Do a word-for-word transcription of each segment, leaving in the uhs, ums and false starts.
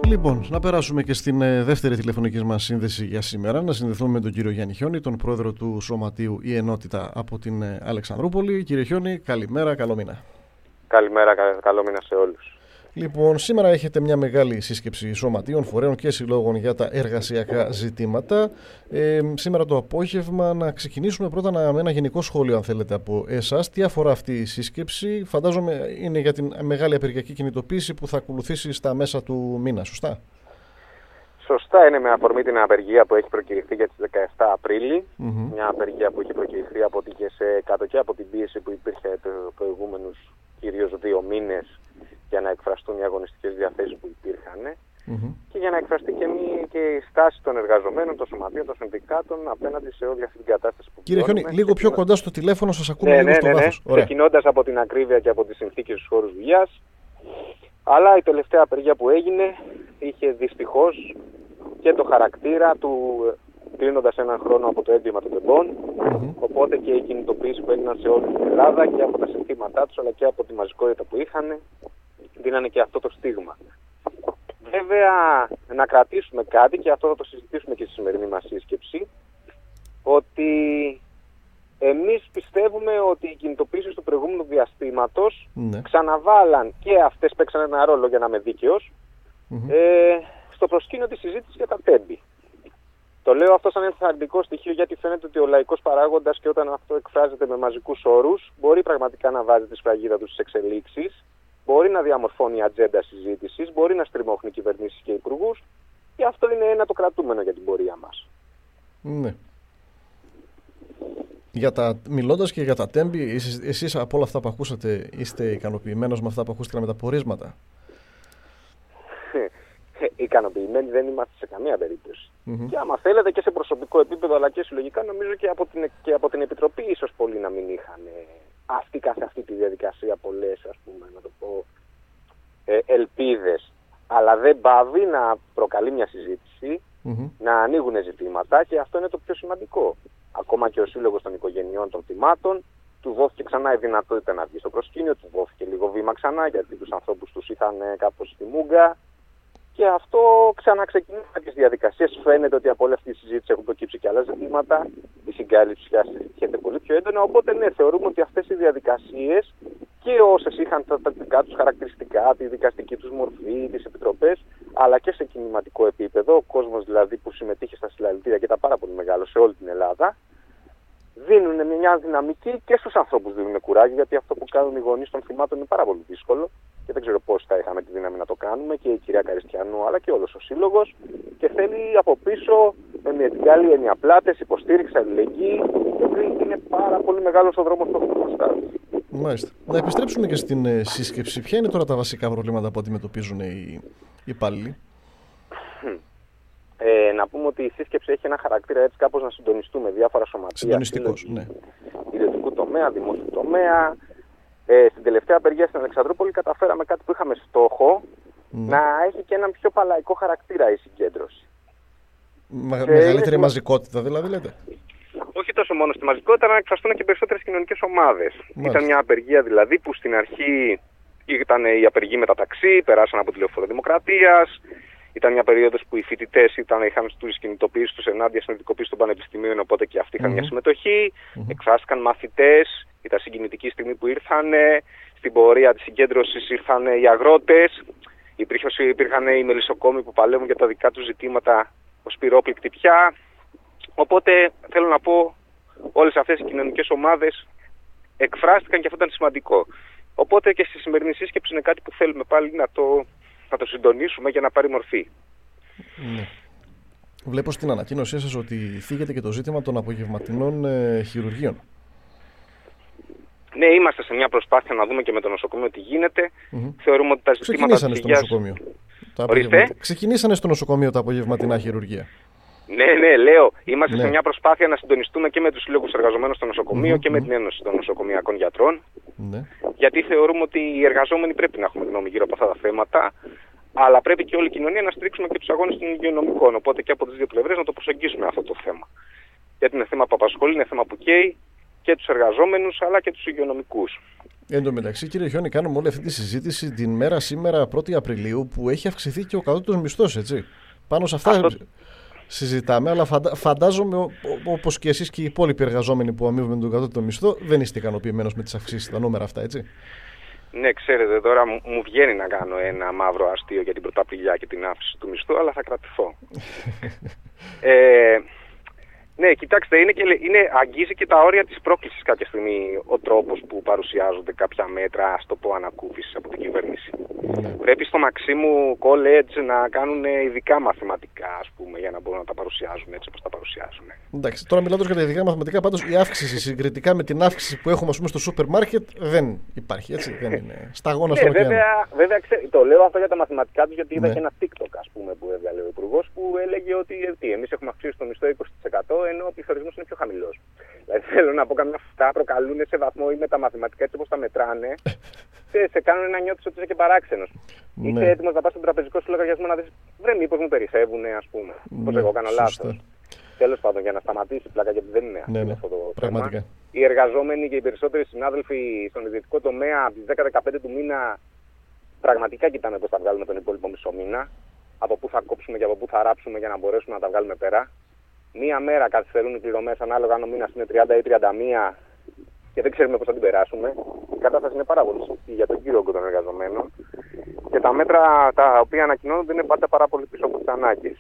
Λοιπόν, να περάσουμε και στην ε, δεύτερη τηλεφωνική μας σύνδεση για σήμερα. Να συνδεθούμε με τον κύριο Γιάννη Χιόνη, τον πρόεδρο του Σωματείου Η Ενότητα από την ε, Αλεξανδρούπολη. Κύριε Χιόνη, καλημέρα, καλό μήνα. Καλημέρα, καλό μήνα σε όλους. Λοιπόν, σήμερα έχετε μια μεγάλη σύσκεψη σωματείων, φορέων και συλλόγων για τα εργασιακά ζητήματα. Ε, σήμερα το απόγευμα να ξεκινήσουμε πρώτα με ένα γενικό σχόλιο, αν θέλετε, από εσάς. Τι αφορά αυτή η σύσκεψη? Φαντάζομαι είναι για την μεγάλη απεργιακή κινητοποίηση που θα ακολουθήσει στα μέσα του μήνα, σωστά? Σωστά, είναι με αφορμή την απεργία που έχει προκηρυχθεί για τις δεκαεφτά Απρίλη. Mm-hmm. Μια απεργία που έχει προκηρυχθεί από την ΚΕΣΕ κάτω και από την πίεση που υπήρχε τους προηγούμενους κυρίως δύο μήνες για να εκφραστούν οι αγωνιστικές διαθέσεις που υπήρχαν mm-hmm. και για να εκφραστεί και, μη, και η στάση των εργαζομένων, των σωματείων, των συνδικάτων απέναντι σε όλη αυτή την κατάσταση που Κύριε Χιόνη, λίγο πιο κοντά στο τηλέφωνο, σας ακούμε ναι, λίγο ναι, στο ναι, βάθος. Ναι. Ξεκινώντας από την ακρίβεια και από τις συνθήκες στους χώρους δουλειάς, αλλά η τελευταία απεργία που έγινε είχε δυστυχώς και το χαρακτήρα του κλείνοντας έναν χρόνο από το έγκλημα των τεμπών, mm-hmm. οπότε και οι κινητοποιήσεις που έγιναν σε όλη την Ελλάδα και από τα συνθήματά τους αλλά και από τη μαζικότητα που είχαν δίνανε και αυτό το στίγμα. Βέβαια, να κρατήσουμε κάτι, και αυτό θα το συζητήσουμε και στη σημερινή μας σύσκεψη, ότι εμείς πιστεύουμε ότι οι κινητοποιήσεις του προηγούμενου διαστήματος ναι. ξαναβάλαν, και αυτές παίξαν ένα ρόλο, για να είμαι δίκαιος, mm-hmm. ε, στο προσκήνιο της συζήτησης για τα τέμπη. Το λέω αυτό σαν ενθαρρυντικό στοιχείο, γιατί φαίνεται ότι ο λαϊκός παράγοντας, και όταν αυτό εκφράζεται με μαζικούς όρους, μπορεί πραγματικά να βάζει τη σφραγίδα του στις εξελίξεις, μπορεί να διαμορφώνει ατζέντα συζήτησης, μπορεί να στριμώχνει κυβερνήσεις και υπουργούς, και αυτό είναι ένα το κρατούμενο για την πορεία μας. Ναι. Για τα, μιλώντας και για τα τέμπη, εσείς, εσείς από όλα αυτά που ακούσατε είστε ικανοποιημένος με αυτά που ακούστηκαν με τα πορίσματα? Ικανοποιημένοι δεν είμαστε σε καμία περίπτωση. Mm-hmm. Και άμα θέλετε και σε προσωπικό επίπεδο αλλά και συλλογικά, νομίζω και από την, και από την Επιτροπή ίσως πολλοί να μην είχαν αυτή καθ' αυτή τη διαδικασία πολλές, ας πούμε, να το πω, ε, ελπίδες. Αλλά δεν πάβει να προκαλεί μια συζήτηση, mm-hmm. να ανοίγουν ζητήματα, και αυτό είναι το πιο σημαντικό. Ακόμα και ο Σύλλογος των Οικογενειών των Θυμάτων του δόθηκε ξανά η δυνατότητα να βγει στο προσκήνιο, του δόθηκε λίγο βήμα ξανά, γιατί τους ανθρώπους τους είχαν κάπως στη μούγκα. Και αυτό ξαναξεκινάει τις διαδικασίες. Φαίνεται ότι από όλη αυτή τη συζήτηση έχουν προκύψει και άλλα ζητήματα. Η συγκάλυψη γίνεται πολύ πιο έντονα. Οπότε, ναι, θεωρούμε ότι αυτές οι διαδικασίες και όσες είχαν τα δικά τους χαρακτηριστικά, τη δικαστική τους μορφή, τις επιτροπές, αλλά και σε κινηματικό επίπεδο, ο κόσμος δηλαδή που συμμετείχε στα συλλαλητήρια, και ήταν πάρα πολύ μεγάλο σε όλη την Ελλάδα, δίνουν μια δυναμική, και στους ανθρώπους δίνουν κουράγιο, γιατί αυτό που κάνουν οι γονείς των θυμάτων είναι πάρα πολύ δύσκολο. Και δεν ξέρω πώς θα είχαμε τη δύναμη να το κάνουμε, και η κυρία Καριστιανού αλλά και όλος ο σύλλογος, και θέλει από πίσω με μια μεγάλη έννοια πλάτες, υποστήριξη, αλληλεγγύη, γιατί είναι πάρα πολύ μεγάλος ο δρόμος που έχουμε μπροστά. Μάλιστα. Να επιστρέψουμε και στην ε, σύσκεψη. Ποια είναι τώρα τα βασικά προβλήματα που αντιμετωπίζουν οι, οι υπάλληλοι? Ε, να πούμε ότι η σύσκεψη έχει ένα χαρακτήρα έτσι κάπως να συντονιστούμε διάφορα σωματεία. Συντονιστικός, ναι. Ιδιωτικού τομέα, δημόσιου τομέα. Ε, στην τελευταία απεργία στην Αλεξανδρούπολη καταφέραμε κάτι που είχαμε στόχο, ναι. να έχει και έναν πιο παλαϊκό χαρακτήρα η συγκέντρωση. Μα, μεγαλύτερη είναι... μαζικότητα δηλαδή, λέτε? Όχι τόσο μόνο στη μαζικότητα, αλλά να εκφραστούν και περισσότερες κοινωνικές ομάδες. Μάλιστα. Ήταν μια απεργία δηλαδή που στην αρχή ήταν η απεργία με τα ταξί, περάσαν από τη Λεωφόρο Δημοκρατίας. Ήταν μια περίοδος που οι φοιτητές είχαν στους κινητοποιήσεις τους ενάντια στην ιδιωτικοποίηση των πανεπιστημίων, οπότε και αυτοί είχαν mm-hmm. μια συμμετοχή. Mm-hmm. Εκφράστηκαν μαθητές, ήταν συγκινητική στιγμή που ήρθαν. Στην πορεία της συγκέντρωσης ήρθαν οι αγρότες, υπήρχαν οι μελισσοκόμοι που παλεύουν για τα δικά τους ζητήματα ως πυρόπληκτοι πια. Οπότε θέλω να πω, όλες αυτές οι κοινωνικές ομάδες εκφράστηκαν, και αυτό ήταν σημαντικό. Οπότε και στη σημερινή σύσκεψη είναι κάτι που θέλουμε πάλι να το. να το συντονίσουμε για να πάρει μορφή. Ναι. Βλέπω στην ανακοίνωσή σας ότι θίγεται και το ζήτημα των απογευματινών ε, χειρουργείων. Ναι, είμαστε σε μια προσπάθεια να δούμε και με το νοσοκομείο τι γίνεται. Mm-hmm. Θεωρούμε ότι τα ζητήματα Ξεκινήσανε της στο υγείας... νοσοκομείο. Τα απογευματι... Ξεκινήσανε στο νοσοκομείο τα απογευματινά χειρουργεία. Ναι, ναι, λέω. Είμαστε ναι. σε μια προσπάθεια να συντονιστούμε και με τους συλλόγους εργαζομένων στο νοσοκομείο mm-hmm. και με την Ένωση των Νοσοκομειακών Γιατρών. Ναι. Γιατί θεωρούμε ότι οι εργαζόμενοι πρέπει να έχουμε γνώμη γύρω από αυτά τα θέματα. Αλλά πρέπει και όλη η κοινωνία να στηρίξουμε και τους αγώνες των υγειονομικών. Οπότε και από τις δύο πλευρές να το προσεγγίσουμε αυτό το θέμα. Γιατί είναι θέμα που απασχολεί, είναι θέμα που καίει και τους εργαζόμενους αλλά και τους υγειονομικούς. Εν τω μεταξύ, κύριε Χιόνι, κάνουμε όλη αυτή τη συζήτηση την μέρα σήμερα, πρώτη Απριλίου, που έχει αυξηθεί και ο κατώτατος μισθός, έτσι. Πάνω σε αυτά αυτό... συζητάμε, αλλά φαντα... φαντάζομαι, όπως και εσείς και οι υπόλοιποι εργαζόμενοι που αμείβουμε τον κατώτατο μισθό, δεν είστε ικανοποιημένος με τις αυξήσεις, τα νούμερα αυτά, έτσι. Ναι, ξέρετε, τώρα μου, μου βγαίνει να κάνω ένα μαύρο αστείο για την πρωταπριλιά και την αύξηση του μισθού, αλλά θα κρατηθώ. ε, ναι, κοιτάξτε, είναι και, είναι, αγγίζει και τα όρια της πρόκλησης κάποια στιγμή ο τρόπος που παρουσιάζονται κάποια μέτρα, ας το πω, ανακούφισης από την κυβέρνηση. Ναι. Πρέπει στο Μαξίμου College να κάνουν ειδικά μαθηματικά, ας πούμε, για να μπορούν να τα παρουσιάζουν έτσι όπως τα παρουσιάζουν. Εντάξει, τώρα μιλώντας για τα ειδικά μαθηματικά, πάντως η αύξηση συγκριτικά με την αύξηση που έχουμε, ας πούμε, στο σούπερ μάρκετ δεν υπάρχει, έτσι. Δεν είναι σταγόνα στον ωκεανό. Βέβαια, βέβαια ξέ, το λέω αυτό για τα μαθηματικά του, γιατί είδα ναι. και ένα TikTok, ας πούμε, που έβγαλε ο Υπουργός, που έλεγε ότι τι, εμείς έχουμε αυξήσει το μισθό είκοσι τοις εκατό, ενώ ο πληθωρισμός είναι πιο χαμηλός. Δηλαδή, θέλω να πω, καμιά φορά προκαλούν σε βαθμό ή με τα μαθηματικά έτσι όπως τα μετράνε, σε, σε κάνουν να νιώθεις ότι είσαι και παράξενος. Ναι. Είσαι έτοιμος να πας στον τραπεζικό σου λογαριασμό να δεις, βρε, μήπως μου περισσεύουν, ας πούμε. Ναι, πώς εγώ κάνω λάθος. Τέλος πάντων, για να σταματήσει η πλάκα, γιατί δεν είναι ναι, ναι. αυτό το Πραγματικά. θέμα. Οι εργαζόμενοι και οι περισσότεροι συνάδελφοι στον ιδιωτικό τομέα από τις δέκα με δεκαπέντε του μήνα πραγματικά κοιτάμε πώς θα βγάλουμε τον υπόλοιπο μισό μήνα. Από πού θα κόψουμε και από πού θα ράψουμε για να μπορέσουμε να τα βγάλουμε πέρα. Μία μέρα καθυστερούν οι πληρωμές, ανάλογα αν ο μήνας είναι τριάντα ή τριάντα μία, και δεν ξέρουμε πώς θα την περάσουμε. Η κατάσταση είναι πάρα πολύ σωστή για τον κύριο όγκο των εργαζομένων. Και τα μέτρα τα οποία ανακοινώνονται είναι πάντα πάρα πολύ πίσω από τις ανάγκες.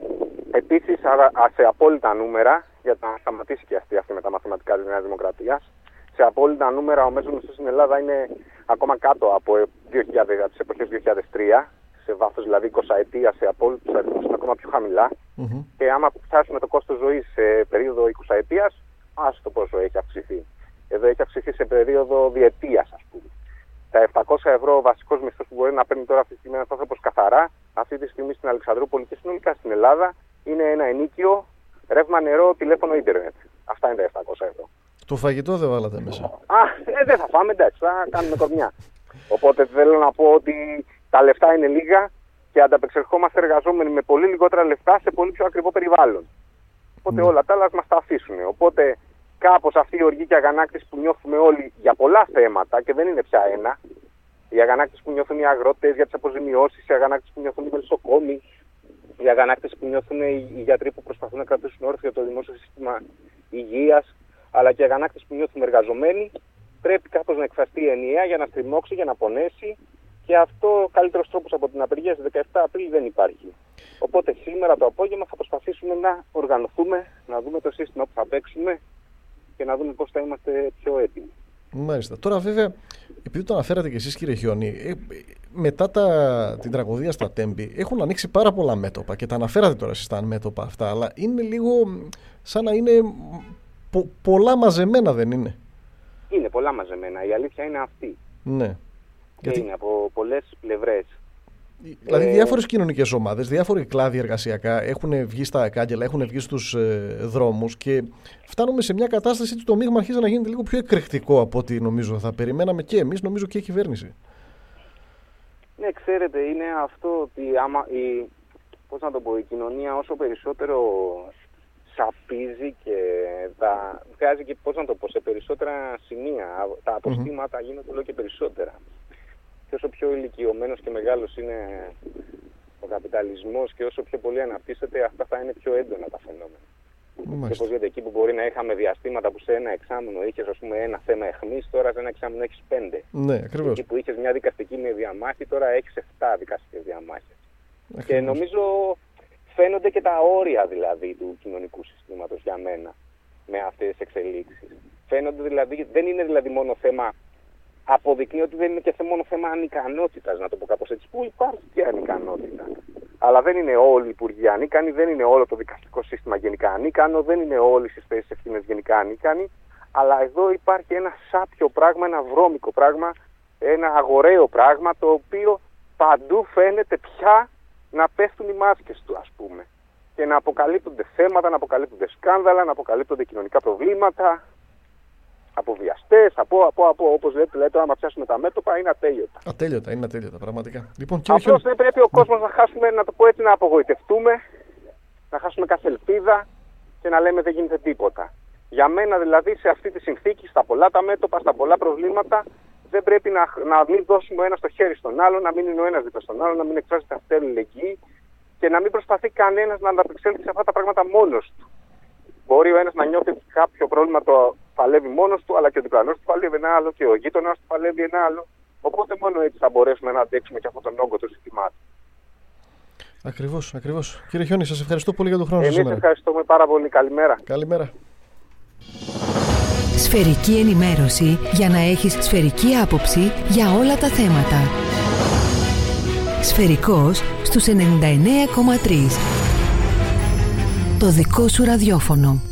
Επίσης, σε απόλυτα νούμερα, για να σταματήσει και αυτή, αυτή με τα μαθηματικά της Νέας Δημοκρατίας, σε απόλυτα νούμερα ο μέσος μισθός στην Ελλάδα είναι ακόμα κάτω από δύο χιλιάδες, τις εποχές δύο χιλιάδες τρία, σε βάθος δηλαδή εικοσαετία, σε απόλυτους αριθμούς είναι ακόμα πιο χαμηλά. Mm-hmm. Και άμα φτάσουμε το κόστος ζωής σε περίοδο εικοσαετίας, άστο πόσο έχει αυξηθεί. Εδώ έχει αυξηθεί σε περίοδο διετίας, ας πούμε. Τα επτακόσια ευρώ ο βασικός μισθός που μπορεί να παίρνει τώρα αυτή τη στιγμή ένας άνθρωπος καθαρά, αυτή τη στιγμή στην Αλεξανδρούπολη και συνολικά στην Ελλάδα, είναι ένα ενίκιο, ρεύμα, νερό, τηλέφωνο, ίντερνετ. Αυτά είναι τα επτακόσια ευρώ. Το φαγητό δεν βάλατε μέσα. Α, ε, δεν θα φάμε, εντάξει, θα κάνουμε κορμιά. Οπότε θέλω να πω ότι τα λεφτά είναι λίγα και ανταπεξερχόμαστε εργαζόμενοι με πολύ λιγότερα λεφτά σε πολύ πιο ακριβό περιβάλλον. Οπότε mm. όλα τα άλλα μας τα αφήσουν. Οπότε κάπως αυτή η οργή και αγανάκτηση που νιώθουμε όλοι για πολλά θέματα, και δεν είναι πια ένα, η αγανάκτηση που νιώθουν οι αγρότες για τις αποζημιώσεις, η αγανάκτηση που νιώθουν οι μελισσοκόμοι, η αγανάκτηση που νιώθουν οι γιατροί που προσπαθούν να κρατήσουν όρθιο το δημόσιο σύστημα υγείας, αλλά και η αγανάκτηση που νιώθουν οι εργαζομένοι, πρέπει κάπως να εκφραστεί ενιαία για να στριμώξει, για να πονέσει, και αυτό ο καλύτερος τρόπος από την απεργία στις δεκαεπτά Απρίλη δεν υπάρχει. Οπότε σήμερα το απόγευμα θα προσπαθήσουμε να οργανωθούμε, να δούμε το σύστημα που θα παίξουμε και να δούμε πώς θα είμαστε πιο έτοιμοι. Μάλιστα. Τώρα βέβαια, επειδή το αναφέρατε και εσείς, κύριε Χιόνι, ε, μετά τα, την τραγωδία στα Τέμπη έχουν ανοίξει πάρα πολλά μέτωπα και τα αναφέρατε τώρα εσείς τα μέτωπα αυτά, αλλά είναι λίγο σαν να είναι πο, πολλά μαζεμένα, δεν είναι? Είναι πολλά μαζεμένα, η αλήθεια είναι αυτή. Ναι. Και γιατί... είναι από πολλές πλευρές. Δηλαδή, ε... διάφορες κοινωνικές ομάδες, διάφοροι κλάδοι εργασιακά έχουν βγει στα κάγκελα, έχουν βγει στους ε, δρόμους, και φτάνουμε σε μια κατάσταση που το μείγμα αρχίζει να γίνεται λίγο πιο εκρηκτικό από ό,τι νομίζω θα περιμέναμε και εμείς, νομίζω και η κυβέρνηση. Ναι, ξέρετε, είναι αυτό ότι άμα η, πώς να το πω, η κοινωνία όσο περισσότερο σαπίζει και τα βγάζει και, πώς να το πω, σε περισσότερα σημεία, τα αποστήματα mm-hmm. γίνονται όλο και περισσότερα. Και όσο πιο ηλικιωμένος και μεγάλος είναι ο καπιταλισμός και όσο πιο πολύ αναπτύσσεται, αυτά θα είναι πιο έντονα τα φαινόμενα. Mm-hmm. Και πως γιατί εκεί που μπορεί να είχαμε διαστήματα που σε ένα εξάμηνο είχες, ας πούμε, ένα θέμα αιχμής, τώρα σε ένα εξάμηνο έχεις πέντε. Ναι, ακριβώς. Εκεί που είχες μια δικαστική με διαμάχη, τώρα έχεις εφτά δικαστικές διαμάχες. Ακριβώς. Και νομίζω φαίνονται και τα όρια δηλαδή του κοινωνικού συστήματος για μένα με αυτές τις εξελίξεις. Φαίνονται δηλαδή, δεν είναι δηλαδή μόνο θέμα, αποδεικνύει ότι δεν είναι και μόνο θέμα ανικανότητας, να το πω κάπως έτσι, που υπάρχει και ανικανότητα. Αλλά δεν είναι όλοι οι υπουργοί ανίκανοι, δεν είναι όλο το δικαστικό σύστημα γενικά ανίκανο, δεν είναι όλες οι θέσεις ευθύνες γενικά ανίκανοι, αλλά εδώ υπάρχει ένα σάπιο πράγμα, ένα βρώμικο πράγμα, ένα αγοραίο πράγμα, το οποίο παντού φαίνεται πια να πέφτουν οι μάσκες του, ας πούμε. Και να αποκαλύπτονται θέματα, να αποκαλύπτονται σκάνδαλα, να αποκαλύπτονται κοινωνικά προβλήματα, από βιαστές, από, από, από όπως λέτε, λέτε, άμα πιάσουμε τα μέτωπα, είναι ατέλειωτα. Ατέλειωτα, είναι ατέλειωτα, πραγματικά. Λοιπόν, απλώς δεν πρέπει ο κόσμος να χάσουμε, να το πω έτσι, να απογοητευτούμε, να χάσουμε κάθε ελπίδα και να λέμε δεν γίνεται τίποτα. Για μένα δηλαδή σε αυτή τη συνθήκη, στα πολλά τα μέτωπα, στα πολλά προβλήματα, δεν πρέπει να, να μην δώσουμε ο ένας το χέρι στον άλλο, να μην είναι ο ένας δίπλα στον άλλο, να μην εκφράζεται αυτή η αλληλεγγύη και να μην προσπαθεί κανένας να ανταπεξέλθει σε αυτά τα πράγματα μόνος του. Μπορεί ο ένας να νιώθει ότι κάποιο πρόβλημα το παλεύει μόνος του, αλλά και ο διπλανός του παλεύει ένα άλλο και ο γείτονας του παλεύει ένα άλλο. Οπότε μόνο έτσι θα μπορέσουμε να αντέξουμε και αυτόν τον όγκο των ζητημάτων. Ακριβώς, ακριβώς. Κύριε Χιόνι, σας ευχαριστώ πολύ για τον χρόνο σας. Εμείς ευχαριστούμε πάρα πολύ. Καλημέρα. Καλημέρα. Σφαιρική ενημέρωση για να έχεις σφαιρική άποψη για όλα τα θέματα. Σφαιρικός στους ενενήντα εννέα κόμμα τρία. Το δικό σου ραδιόφωνο.